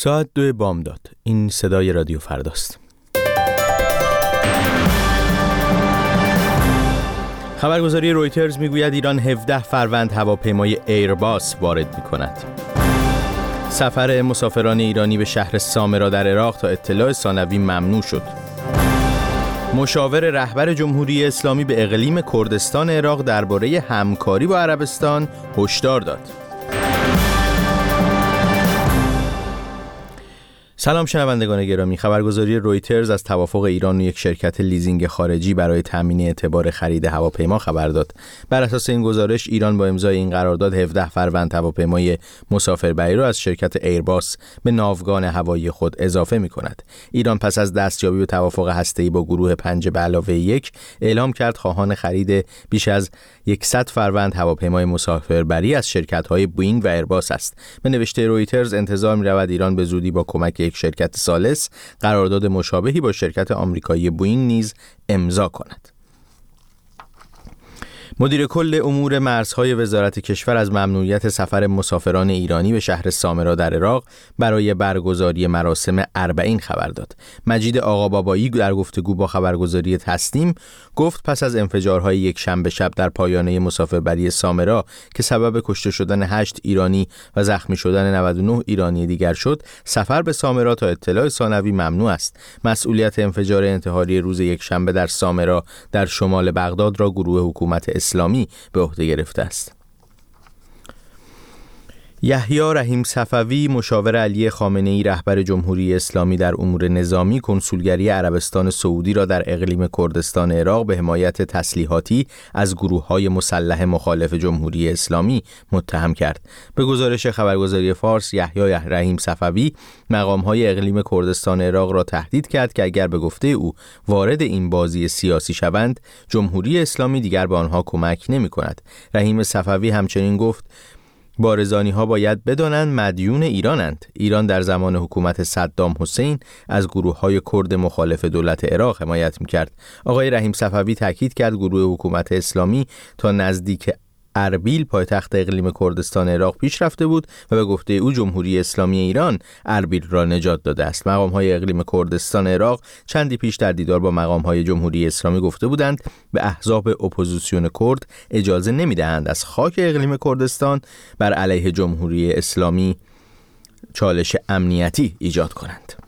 ساعت 2 بامداد. این صدای رادیو فرداست. خبرگزاری رویترز میگوید ایران 17 فروند هواپیمای ایرباس وارد می‌کند. سفر مسافران ایرانی به شهر سامرا در عراق تا اطلاع ثانوی ممنوع شد. مشاور رهبر جمهوری اسلامی به اقلیم کردستان عراق درباره همکاری با عربستان هشدار داد. سلام شنوندگان گرامی، خبرگزاری رویترز از توافق ایران و یک شرکت لیزینگ خارجی برای تامین اعتبار خرید هواپیما خبر داد. بر اساس این گزارش ایران با امضای این قرارداد 17 فروند هواپیمای مسافربری را از شرکت ایرباس به ناوگان هوایی خود اضافه می‌کند. ایران پس از دستیابی به توافق هسته‌ای با گروه 5+1 اعلام کرد خواهان خرید بیش از 100 فروند هواپیمای مسافربری از شرکت‌های بوئینگ و ایرباس است. به نوشته رویترز انتظار می‌رود ایران به زودی با کمک یک شرکت ثالث قرارداد مشابهی با شرکت آمریکایی بوئینگ نیز امضا کند. مدیر کل امور مرزهای وزارت کشور از ممنوعیت سفر مسافران ایرانی به شهر سامرا در عراق برای برگزاری مراسم 40 خبر داد. مجید آقابابایی در گفتگو با خبرگزاری تسنیم گفت پس از انفجارهای یک شنبه شب در پایانه مسافربری سامرا که سبب کشته شدن 8 ایرانی و زخمی شدن 99 ایرانی دیگر شد، سفر به سامرا تا اطلاع ثانوی ممنوع است. مسئولیت انفجار انتحاری روز یک شنبه در سامرا در شمال بغداد را گروه حکومت اسلامی به عهده گرفته است. یحیی رحیم صفوی مشاور علی خامنه‌ای رهبر جمهوری اسلامی در امور نظامی کنسولگری عربستان سعودی را در اقلیم کردستان عراق به حمایت تسلیحاتی از گروه‌های مسلح مخالف جمهوری اسلامی متهم کرد. به گزارش خبرگزاری فارس، یحیی رحیم صفوی مقام‌های اقلیم کردستان عراق را تهدید کرد که اگر به گفته او وارد این بازی سیاسی شوند، جمهوری اسلامی دیگر به آنها کمک نمی‌کند. رحیم صفوی همچنین گفت بارزانی‌ها باید بدانند مدیون ایرانند. ایران در زمان حکومت صدام حسین از گروه‌های کرد مخالف دولت عراق حمایت می‌کرد. آقای رحیم صفوی تاکید کرد گروه حکومت اسلامی تا نزدیک اربیل پایتخت اقلیم کردستان عراق پیش رفته بود و به گفته او جمهوری اسلامی ایران اربیل را نجات داده است. مقام‌های اقلیم کردستان عراق چندی پیش در دیدار با مقام‌های جمهوری اسلامی گفته بودند به احزاب اپوزیسیون کرد اجازه نمی‌دهند از خاک اقلیم کردستان بر علیه جمهوری اسلامی چالش امنیتی ایجاد کنند.